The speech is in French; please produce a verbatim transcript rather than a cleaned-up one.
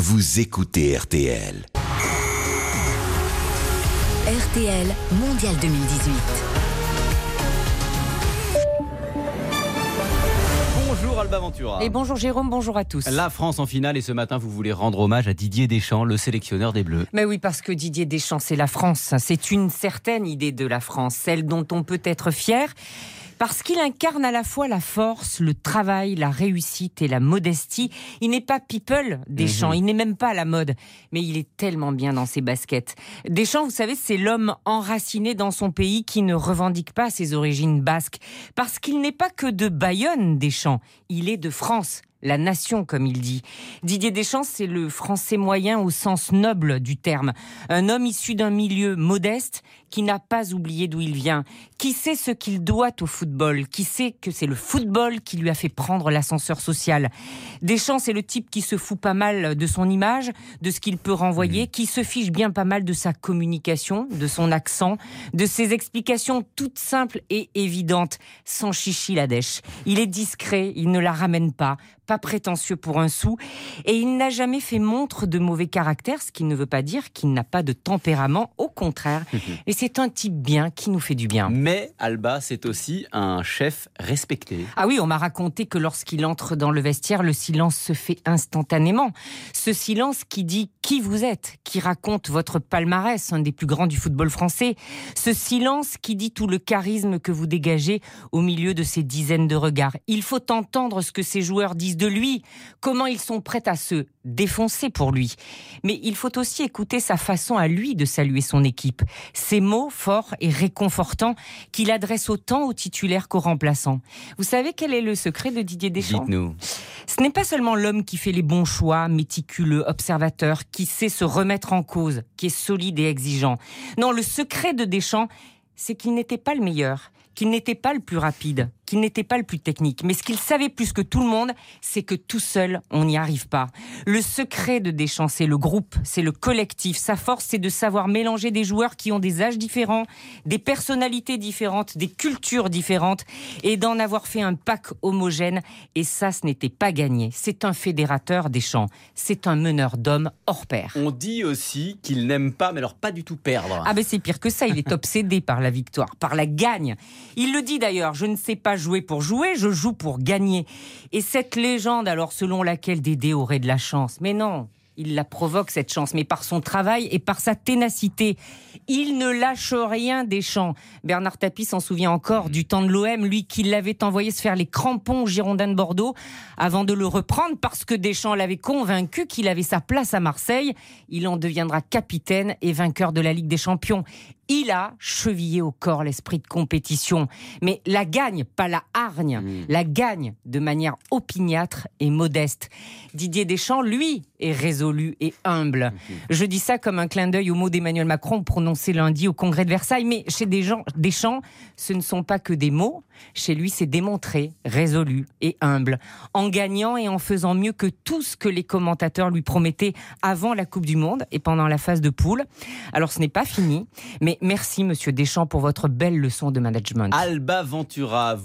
vous écoutez R T L. R T L Mondial deux mille dix-huit. Bonjour Alba Ventura. Et bonjour Jérôme, bonjour à tous. La France en finale et ce matin vous voulez rendre hommage à Didier Deschamps, le sélectionneur des Bleus. Mais oui, parce que Didier Deschamps c'est la France, c'est une certaine idée de la France, celle dont on peut être fier. Parce qu'il incarne à la fois la force, le travail, la réussite et la modestie. Il n'est pas people, Deschamps, mmh. il n'est même pas à la mode, mais il est tellement bien dans ses baskets. Deschamps, vous savez, c'est l'homme enraciné dans son pays qui ne revendique pas ses origines basques. Parce qu'il n'est pas que de Bayonne, Deschamps, il est de France. La nation, comme il dit. Didier Deschamps, c'est le français moyen au sens noble du terme. Un homme issu d'un milieu modeste qui n'a pas oublié d'où il vient, qui sait ce qu'il doit au football, qui sait que c'est le football qui lui a fait prendre l'ascenseur social. Deschamps, c'est le type qui se fout pas mal de son image, de ce qu'il peut renvoyer, qui se fiche bien pas mal de sa communication, de son accent, de ses explications toutes simples et évidentes, sans chichi la dèche. Il est discret, il ne la ramène pas, pas prétentieux pour un sou, et il n'a jamais fait montre de mauvais caractère, ce qui ne veut pas dire qu'il n'a pas de tempérament, au contraire. Et c'est un type bien qui nous fait du bien. Mais Alba, c'est aussi un chef respecté. Ah oui, on m'a raconté que lorsqu'il entre dans le vestiaire, le silence se fait instantanément. Ce silence qui dit qui vous êtes, qui raconte votre palmarès, un des plus grands du football français. Ce silence qui dit tout le charisme que vous dégagez au milieu de ces dizaines de regards. Il faut entendre ce que ces joueurs disent de lui, comment ils sont prêts à se défoncer pour lui. Mais il faut aussi écouter sa façon à lui de saluer son équipe. Ces mots forts et réconfortants qu'il adresse autant aux titulaires qu'aux remplaçants. Vous savez quel est le secret de Didier Deschamps ? Dites-nous. Ce n'est pas seulement l'homme qui fait les bons choix, méticuleux, observateur, qui sait se remettre en cause, qui est solide et exigeant. Non, le secret de Deschamps, c'est qu'il n'était pas le meilleur, qu'il n'était pas le plus rapide, qu'il n'était pas le plus technique. Mais ce qu'il savait plus que tout le monde, c'est que tout seul, on n'y arrive pas. Le secret de Deschamps, c'est le groupe, c'est le collectif. Sa force, c'est de savoir mélanger des joueurs qui ont des âges différents, des personnalités différentes, des cultures différentes, et d'en avoir fait un pack homogène. Et ça, ce n'était pas gagné. C'est un fédérateur, Deschamps. C'est un meneur d'hommes hors pair. On dit aussi qu'il n'aime pas, mais alors pas du tout perdre. Ah ben c'est pire que ça, il est obsédé par la victoire, par la gagne. Il le dit d'ailleurs, je ne sais pas jouer pour jouer, je joue pour gagner. Et cette légende, alors, selon laquelle Dédé aurait de la chance, mais non, il la provoque cette chance, mais par son travail et par sa ténacité. Il ne lâche rien, Deschamps. Bernard Tapie s'en souvient encore du temps de l'O M, lui qui l'avait envoyé se faire les crampons aux Girondins de Bordeaux avant de le reprendre parce que Deschamps l'avait convaincu qu'il avait sa place à Marseille. Il en deviendra capitaine et vainqueur de la Ligue des Champions. Il a chevillé au corps l'esprit de compétition. Mais la gagne, pas la hargne, mmh. la gagne de manière opiniâtre et modeste. Didier Deschamps, lui, est résolu et humble. Mmh. Je dis ça comme un clin d'œil aux mots d'Emmanuel Macron prononcés lundi au Congrès de Versailles. Mais chez Deschamps, ce ne sont pas que des mots. Chez lui, c'est démontré, résolu et humble. En gagnant et en faisant mieux que tout ce que les commentateurs lui promettaient avant la Coupe du Monde et pendant la phase de poule. Alors, ce n'est pas fini, mais merci, monsieur Deschamps, pour votre belle leçon de management. Alba Ventura.